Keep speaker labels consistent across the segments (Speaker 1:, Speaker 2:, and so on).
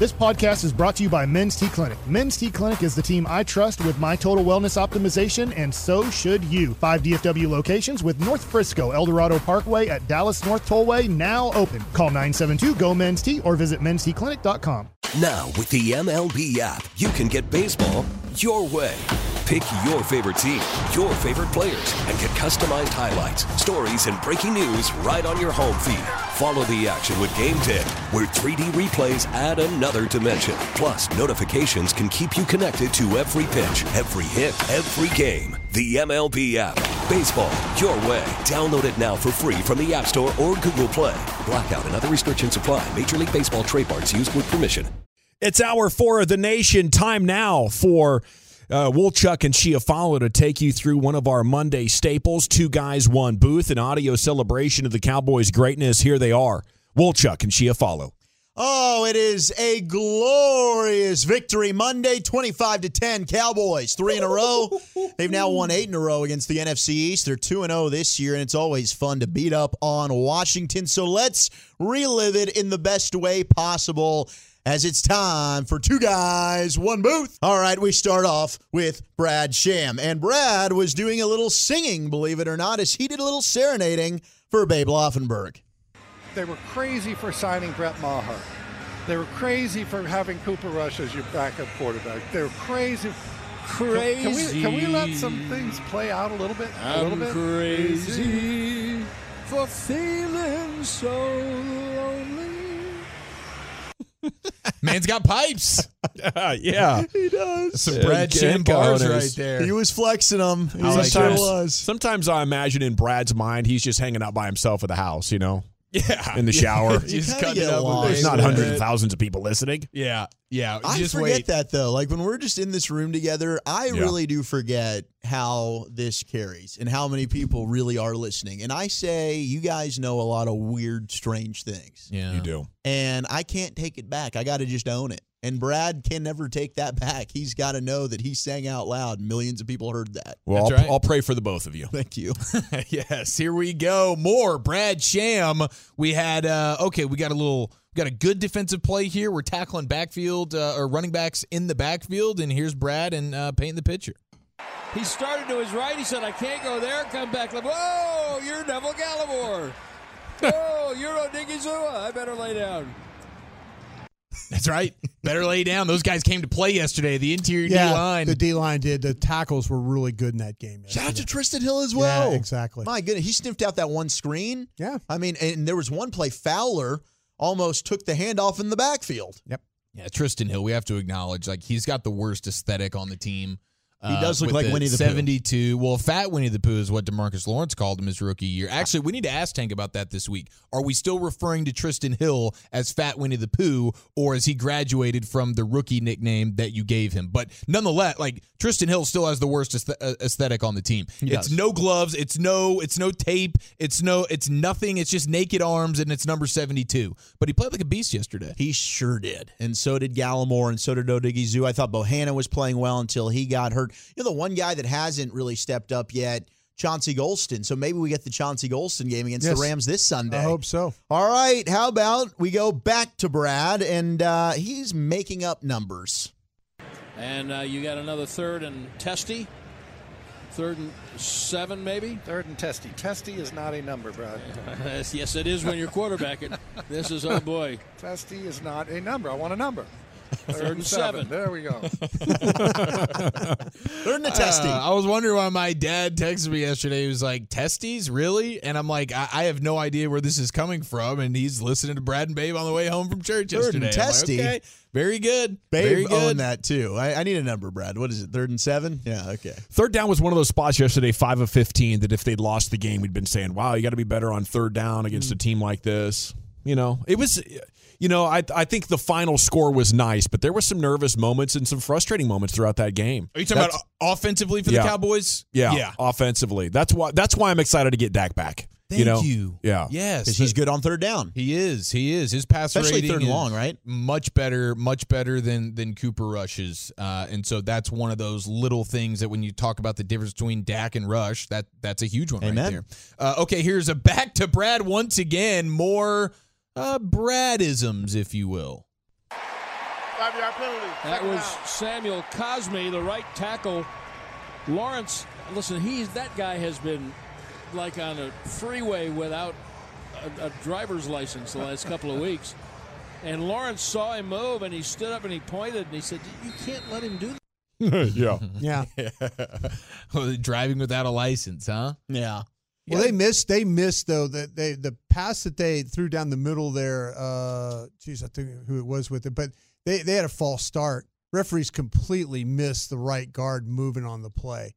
Speaker 1: This podcast is brought to you by Men's T Clinic. Men's T Clinic is the team I trust with my total wellness optimization, and so should you. 5 DFW locations with North Frisco, Eldorado Parkway at Dallas North Tollway now open. Call 972-GO-MEN'S-T or visit mensteclinic.com.
Speaker 2: Now with the MLB app, you can get baseball your way. Pick your favorite team, your favorite players, and get customized highlights, stories, and breaking news right on your home feed. Follow the action with Game 10, where 3D replays add another dimension. Plus, notifications can keep you connected to every pitch, every hit, every game. The MLB app. Baseball your way. Download it now for free from the App Store or Google Play. Blackout and other restrictions apply. Major League Baseball trademarks used with permission.
Speaker 3: It's hour 4 of the nation. Time now for Wolchuk and Chiafalo to take you through one of our Monday staples. 2 guys, 1 booth, an audio celebration of the Cowboys' greatness. Here they are, Wolchuk and Chiafalo.
Speaker 4: Oh, it is a glorious victory Monday, 25-10. Cowboys, 3 in a row. They've now won 8 in a row against the NFC East. They're 2-0 this year, and it's always fun to beat up on Washington. So let's relive it in the best way possible, as it's time for 2 guys, 1 booth. All right, we start off with Brad Sham. And Brad was doing a little singing, believe it or not, as he did a little serenading for Babe Laufenberg.
Speaker 5: They were crazy for signing Brett Maher. They were crazy for having Cooper Rush as your backup quarterback. They were crazy. Can we let some things play out a little bit?
Speaker 6: I'm crazy for feeling so lonely. Man's got pipes.
Speaker 3: Yeah.
Speaker 4: He does.
Speaker 6: Some Brad Sham bars right there.
Speaker 4: He was flexing them.
Speaker 3: Sometimes I imagine in Brad's mind, he's just hanging out by himself at the house, you know?
Speaker 6: Yeah.
Speaker 3: In the shower.
Speaker 6: Just cutting it up.
Speaker 3: There's not hundreds of thousands of people listening.
Speaker 6: Yeah. Yeah.
Speaker 4: I
Speaker 6: just
Speaker 4: forget
Speaker 6: wait.
Speaker 4: that, though. Like, when we're just in this room together, I really do forget how this carries and how many people really are listening. And I say, you guys know a lot of weird, strange things.
Speaker 6: Yeah.
Speaker 3: You do.
Speaker 4: And I can't take it back. I got to just own it. And Brad can never take that back. He's got to know that he sang out loud. Millions of people heard that.
Speaker 3: Well,
Speaker 6: That's right.
Speaker 3: I'll pray for the both of you.
Speaker 4: Thank you.
Speaker 6: Yes, here we go. More Brad Sham. We had we got a good defensive play here. We're tackling backfield or running backs in the backfield, and here's Brad and painting the picture.
Speaker 7: He started to his right. He said, I can't go there. Come back. Whoa, you're Neville Gallimore. Oh, you're Odigizua. I better lay down.
Speaker 6: That's right. Better lay down. Those guys came to play yesterday. The interior D-line.
Speaker 8: The D-line did. The tackles were really good in that game yesterday.
Speaker 4: Shout out to Tristan Hill as well.
Speaker 8: Yeah, exactly.
Speaker 4: My goodness, he sniffed out that one screen.
Speaker 8: Yeah.
Speaker 4: I mean, and there was one play, Fowler almost took the handoff in the backfield.
Speaker 8: Yep.
Speaker 6: Yeah, Tristan Hill, we have to acknowledge, like, he's got the worst aesthetic on the team.
Speaker 4: He does look like Winnie the Pooh.
Speaker 6: 72. Well, Fat Winnie the Pooh is what DeMarcus Lawrence called him his rookie year. Actually, we need to ask Tank about that this week. Are we still referring to Tristan Hill as Fat Winnie the Pooh, or has he graduated from the rookie nickname that you gave him? But nonetheless, like, Tristan Hill still has the worst aesthetic on the team. It's no gloves. It's no tape. It's nothing. It's just naked arms, and it's number 72. But he played like a beast yesterday.
Speaker 4: He sure did. And so did Gallimore, and so did Odigizua. I thought Bohanna was playing well until he got hurt. You know, the one guy that hasn't really stepped up yet, Chauncey Golston. So maybe we get the Chauncey Golston game against the Rams this Sunday.
Speaker 8: I hope so.
Speaker 4: All right, how about we go back to Brad, and he's making up numbers.
Speaker 7: And you got another 3rd and testy. 3rd and 7, maybe?
Speaker 5: 3rd and testy. Testy is not a number, Brad.
Speaker 7: Yes, it is when you're quarterbacking. This is, oh boy.
Speaker 5: Testy is not a number. I want a number.
Speaker 7: 3rd and 7.
Speaker 5: There we go.
Speaker 4: 3rd and a testy.
Speaker 6: I was wondering why my dad texted me yesterday. He was like, testes, really? And I'm like, I have no idea where this is coming from. And he's listening to Brad and Babe on the way home from church yesterday.
Speaker 4: 3rd and testy.
Speaker 6: Like, okay, very good.
Speaker 4: Babe
Speaker 6: very good.
Speaker 4: owned that, too. I need a number, Brad. What is it, 3rd and 7? Yeah, okay.
Speaker 3: 3rd down was one of those spots yesterday, 5 of 15, that if they'd lost the game, we'd been saying, wow, you got to be better on 3rd down against a team like this. You know, it was, you know, I think the final score was nice, but there were some nervous moments and some frustrating moments throughout that game.
Speaker 6: Are you talking about offensively for the Cowboys?
Speaker 3: Yeah, offensively. That's why I'm excited to get Dak back.
Speaker 6: Thank you.
Speaker 3: Yeah.
Speaker 6: Yes.
Speaker 4: Because he's good on 3rd down.
Speaker 6: He is. His pass
Speaker 4: Especially
Speaker 6: rating
Speaker 4: 3rd and long, right?
Speaker 6: Much better than Cooper Rush's. And so that's one of those little things that when you talk about the difference between Dak and Rush, that's a huge one right there. Okay, here's a back to Brad once again. More Bradisms, if you will.
Speaker 9: 5-yard penalty.
Speaker 7: That was Samuel Cosme, the right tackle. Lawrence, listen, that guy has been like on a freeway without a driver's license the last couple of weeks. And Lawrence saw him move, and he stood up and he pointed, and he said, "You can't let him do that."
Speaker 3: Yeah.
Speaker 6: Well, driving without a license, huh?
Speaker 4: Yeah.
Speaker 8: Well, they missed though the pass that they threw down the middle there. I think who it was with it, but they had a false start. Referees completely missed the right guard moving on the play.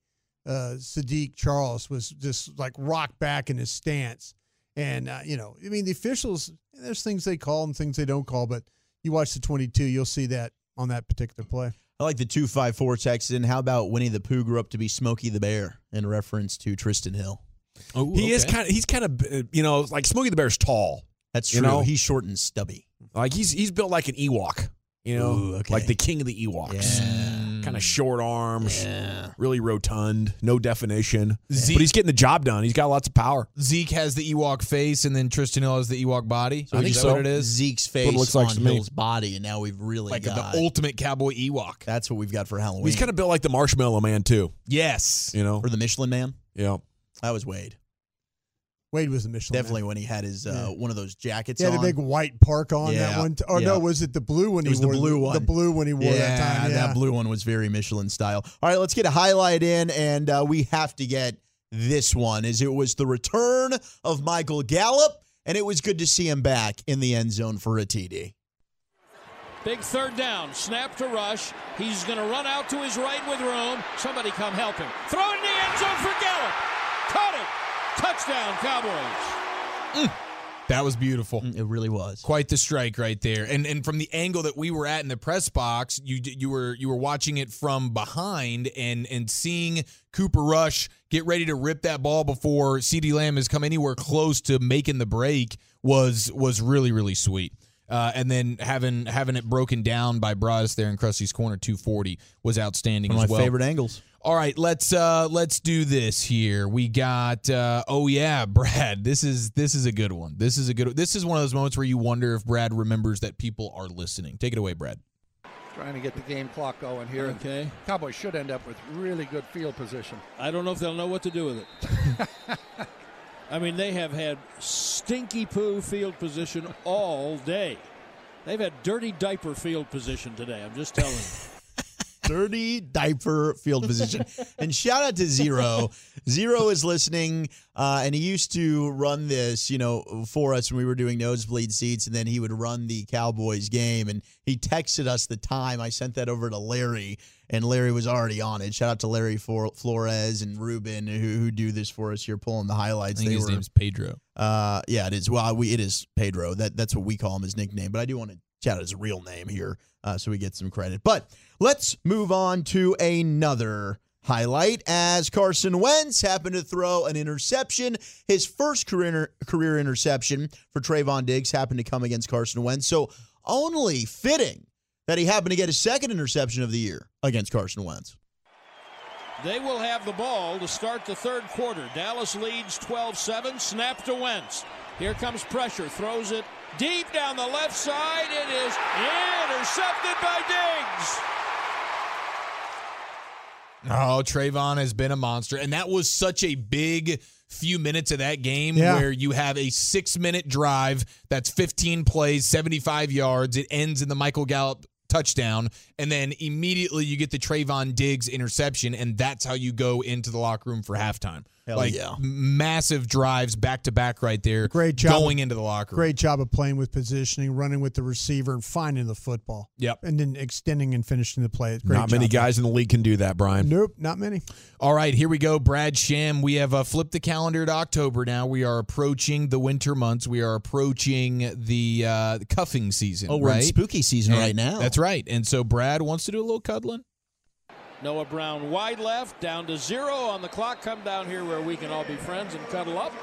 Speaker 8: Sadiq Charles was just like rocked back in his stance, and the officials. There's things they call and things they don't call, but you watch the 22, you'll see that on that particular play.
Speaker 4: I like the 254 text in. How about Winnie the Pooh grew up to be Smokey the Bear in reference to Tristan Hill?
Speaker 3: Oh, he's kind of like Smokey the Bear's tall.
Speaker 4: That's true. He's short and stubby.
Speaker 3: Like he's built like an Ewok, like the king of the Ewoks.
Speaker 4: Yeah.
Speaker 3: Kind of short arms, really rotund, no definition. But he's getting the job done. He's got lots of power.
Speaker 6: Zeke has the Ewok face, and then Tristan Hill has the Ewok body.
Speaker 3: I think
Speaker 6: is that
Speaker 3: so.
Speaker 6: what it is?
Speaker 4: Zeke's face
Speaker 3: looks
Speaker 4: on
Speaker 3: like to me.
Speaker 4: Hill's body, and now we've really got
Speaker 6: the ultimate cowboy Ewok.
Speaker 4: That's what we've got for Halloween.
Speaker 3: He's kind of built like the Marshmallow Man too.
Speaker 6: Yes.
Speaker 4: Or the Michelin Man.
Speaker 3: Yeah.
Speaker 4: That was Wade.
Speaker 8: Wade was the Michelin
Speaker 4: Definitely
Speaker 8: man.
Speaker 4: when he had his one of those jackets
Speaker 8: He had
Speaker 4: on.
Speaker 8: a big white park on that one. No, was it the blue one?
Speaker 4: It was the blue one.
Speaker 8: The blue one he wore that time. Yeah,
Speaker 4: that blue one was very Michelin style. All right, let's get a highlight in, and we have to get this one, as it was the return of Michael Gallup, and it was good to see him back in the end zone for a TD.
Speaker 7: Big third down. Snap to Rush. He's going to run out to his right with room. Somebody come help him. Throw it in the end zone for Gallup. Caught it. Touchdown, Cowboys.
Speaker 6: That was beautiful.
Speaker 4: It really was.
Speaker 6: Quite the strike right there. And from the angle that we were at in the press box, you were watching it from behind and seeing Cooper Rush get ready to rip that ball before CeeDee Lamb has come anywhere close to making the break was really, really sweet. And then having it broken down by Broadus there in Krusty's corner, 240, was outstanding as well.
Speaker 4: One of my favorite angles.
Speaker 6: All right, let's do this here. We got Brad. This is a good one. This is one of those moments where you wonder if Brad remembers that people are listening. Take it away, Brad.
Speaker 5: Trying to get the game clock going here.
Speaker 7: Okay.
Speaker 5: Cowboys should end up with really good field position.
Speaker 7: I don't know if they'll know what to do with it. I mean, they have had stinky poo field position all day. They've had dirty diaper field position today. I'm just telling you.
Speaker 4: Dirty diaper field position. And shout out to Zero. Zero is listening, and he used to run this, for us when we were doing nosebleed seats, and then he would run the Cowboys game, and he texted us the time. I sent that over to Larry, and Larry was already on it. Shout out to Larry Flores and Ruben who do this for us here, pulling the highlights.
Speaker 6: I think his name's Pedro.
Speaker 4: Yeah, it is. Well, it is Pedro. That's what we call him, his nickname. But I do want to shout out his real name here so we get some credit. But let's move on to another highlight, as Carson Wentz happened to throw an interception. His first career interception for Trayvon Diggs happened to come against Carson Wentz. So only fitting that he happened to get his second interception of the year against Carson Wentz.
Speaker 7: They will have the ball to start the third quarter. Dallas leads 12-7. Snap to Wentz. Here comes pressure. Throws it deep down the left side. It is intercepted by Diggs.
Speaker 6: Oh, Trayvon has been a monster. And that was such a big few minutes of that game where you have a 6-minute drive that's 15 plays, 75 yards. It ends in the Michael Gallup touchdown, and then immediately you get the Trayvon Diggs interception, and that's how you go into the locker room for halftime. Massive drives back-to-back right there.
Speaker 8: Great job
Speaker 6: going into the locker room.
Speaker 8: Great job of playing with positioning, running with the receiver, and finding the football.
Speaker 6: Yep.
Speaker 8: And then extending and finishing the play. Great
Speaker 3: Not many guys in the league can do that, Brian.
Speaker 8: Nope, not many.
Speaker 6: All right, here we go. Brad Sham. We have flipped the calendar to October now. We are approaching the winter months. We are approaching the cuffing season.
Speaker 4: Oh, we're
Speaker 6: right?
Speaker 4: in spooky season right now.
Speaker 6: That's right. And so Brad wants to do a little cuddling.
Speaker 7: Noah Brown wide left, down to 0 on the clock. Come down here where we can all be friends and cuddle up.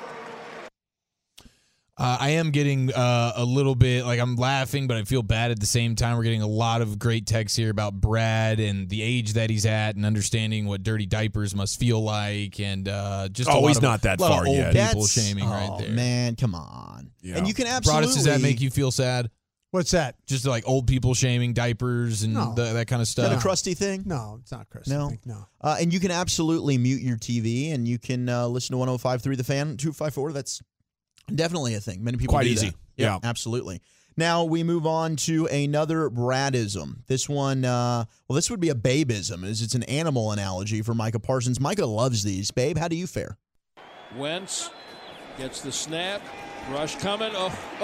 Speaker 6: I am getting a little bit, I'm laughing, but I feel bad at the same time. We're getting a lot of great texts here about Brad and the age that he's at and understanding what dirty diapers must feel like. And just
Speaker 3: he's not that far yet.
Speaker 6: People shaming right there.
Speaker 4: Man, come on.
Speaker 3: Yeah.
Speaker 4: And you can absolutely.
Speaker 6: Broadus, does that make you feel sad?
Speaker 8: What's that?
Speaker 6: Just like old people shaming, diapers, and that kind of stuff.
Speaker 4: Is that a crusty thing?
Speaker 8: No, it's not crusty.
Speaker 4: No.
Speaker 8: Thing. No.
Speaker 4: And you can absolutely mute your TV, and you can listen to 105.3 The Fan, 254. That's definitely a thing. Many people
Speaker 3: Quite
Speaker 4: do
Speaker 3: easy.
Speaker 4: that.
Speaker 3: Yeah,
Speaker 4: absolutely. Now we move on to another Bradism. This one, this would be a Babeism, as it's an animal analogy for Micah Parsons. Micah loves these. Babe, how do you fare?
Speaker 7: Wentz gets the snap. Rush coming.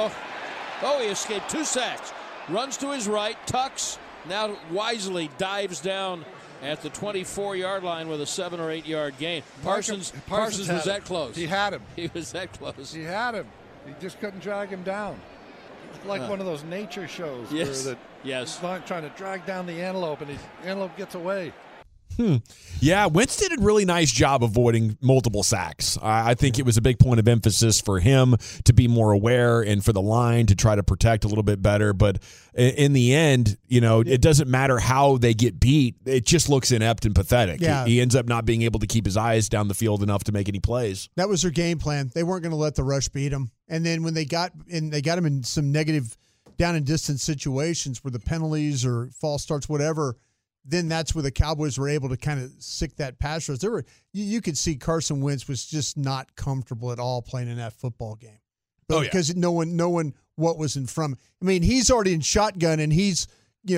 Speaker 7: He escaped 2 sacks. Runs to his right, tucks. Now wisely dives down at the 24-yard line with a 7 or 8 yard gain. Parsons was that close.
Speaker 5: He had him.
Speaker 7: He was that close.
Speaker 5: He had him. He just couldn't drag him down. Like one of those nature shows where he's trying to drag down the antelope, and the antelope gets away.
Speaker 3: Yeah, Wentz did a really nice job avoiding multiple sacks. I think it was a big point of emphasis for him to be more aware and for the line to try to protect a little bit better. But in the end, it doesn't matter how they get beat. It just looks inept and pathetic.
Speaker 8: Yeah.
Speaker 3: He ends up not being able to keep his eyes down the field enough to make any plays.
Speaker 8: That was their game plan. They weren't going to let the rush beat them. And then when they got him in some negative down and distance situations where the penalties or false starts, whatever, then that's where the Cowboys were able to kind of sick that pass rush. You could see Carson Wentz was just not comfortable at all playing in that football game. But because no one what was in front of him. I mean, he's already in shotgun, and he's,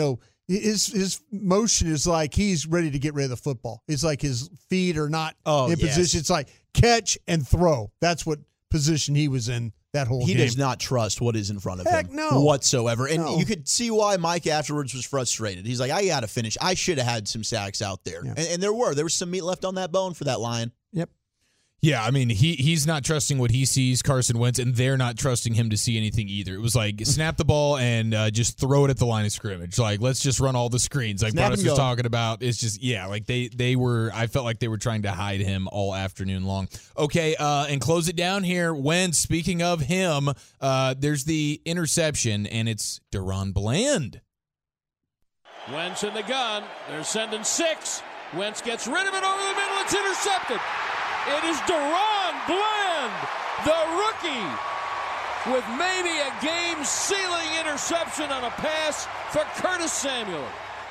Speaker 8: his motion is like he's ready to get rid of the football. It's like his feet are not in position. It's like catch and throw. That's what position he was in that whole game.
Speaker 4: He does not trust what is in front of him whatsoever. And you could see why Mike afterwards was frustrated. He's like, I got to finish. I should have had some sacks out there. Yeah. And there was some meat left on that bone for that Lion.
Speaker 8: Yep.
Speaker 6: Yeah, I mean, he's not trusting what he sees, Carson Wentz, and they're not trusting him to see anything either. It was like, snap the ball and just throw it at the line of scrimmage. Like, let's just run all the screens. Like Bronis was talking about. It's just, like they were, I felt like they were trying to hide him all afternoon long. Okay, and close it down here. Wentz, speaking of him, there's the interception, and it's Deron Bland.
Speaker 7: Wentz in the gun. They're sending 6. Wentz gets rid of it over the middle. It's intercepted. It is Deron Bland, the rookie, with maybe a game-sealing interception on a pass for Curtis Samuel.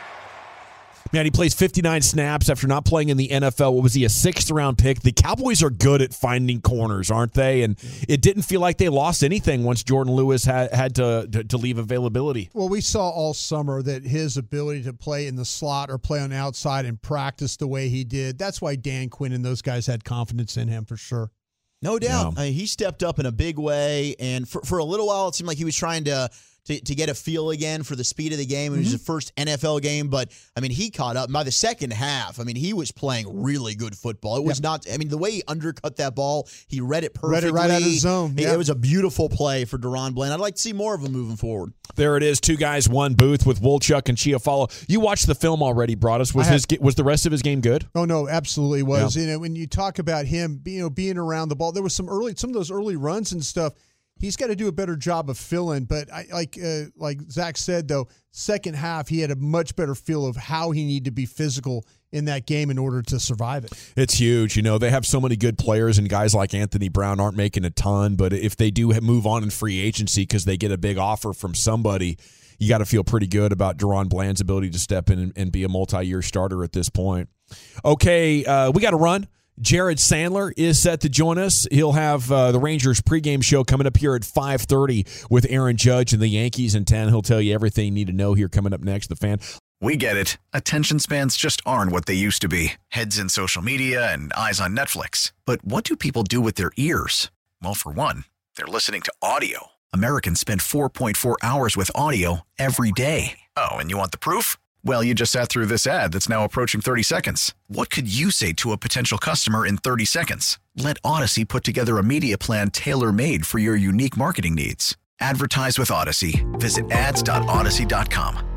Speaker 3: Man, he plays 59 snaps after not playing in the NFL. What was he, a 6th-round pick? The Cowboys are good at finding corners, aren't they? And it didn't feel like they lost anything once Jordan Lewis had to leave availability.
Speaker 8: Well, we saw all summer that his ability to play in the slot or play on the outside and practice the way he did, that's why Dan Quinn and those guys had confidence in him for sure.
Speaker 4: No doubt.
Speaker 3: Yeah.
Speaker 4: I mean, he stepped up in a big way, and for a little while it seemed like he was trying to get a feel again for the speed of the game. It was his first NFL game, but, I mean, he caught up. And by the second half, I mean, he was playing really good football. It was not – I mean, the way he undercut that ball, he read it perfectly.
Speaker 8: Read it right out of the zone.
Speaker 4: It was a beautiful play for Deron Bland. I'd like to see more of him moving forward.
Speaker 3: There it is, 2 guys, 1 booth with Wolchuk and Chiafalo. You watched the film already, Broadus. Was the rest of his game good?
Speaker 8: Oh, no, absolutely was.
Speaker 3: Yeah.
Speaker 8: When you talk about him being around the ball, there was some of those early runs and stuff. He's got to do a better job of filling, but like Zach said, though, second half he had a much better feel of how he needed to be physical in that game in order to survive it.
Speaker 3: It's huge. They have so many good players, and guys like Anthony Brown aren't making a ton, but if they do move on in free agency because they get a big offer from somebody, you got to feel pretty good about Deron Bland's ability to step in and be a multi-year starter at this point. Okay, we got to run. Jared Sandler is set to join us. He'll have the Rangers pregame show coming up here at 5:30 with Aaron Judge and the Yankees in 10. He'll tell you everything you need to know here coming up next. The Fan.
Speaker 9: We get it. Attention spans just aren't what they used to be. Heads in social media and eyes on Netflix. But what do people do with their ears? Well, for one, they're listening to audio. Americans spend 4.4 hours with audio every day. Oh, and you want the proof? Well, you just sat through this ad that's now approaching 30 seconds. What could you say to a potential customer in 30 seconds? Let Odyssey put together a media plan tailor-made for your unique marketing needs. Advertise with Odyssey. Visit ads.odyssey.com.